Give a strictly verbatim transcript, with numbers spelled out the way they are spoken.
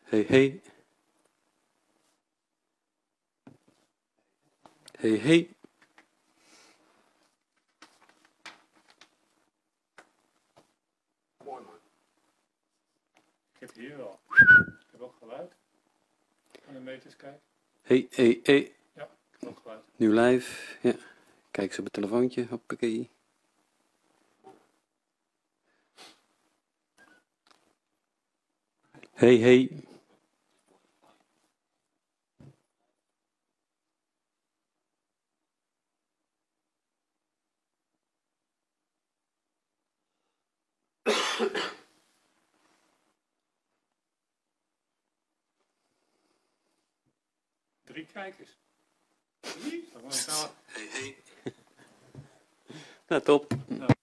Hey, hey. Hey, hey. Mooi man. Ik heb hier wel. Ik heb ook geluid. Aan de meters kijken. Hey, hey, hey. Ja, ik heb ook geluid. Nu live. Ja. Kijk eens op het telefoontje. Hoppakee. Hey, hey. Drie kijkers. Drie? Dat moet ik nou... Hey, hey. Nou, top. Nou.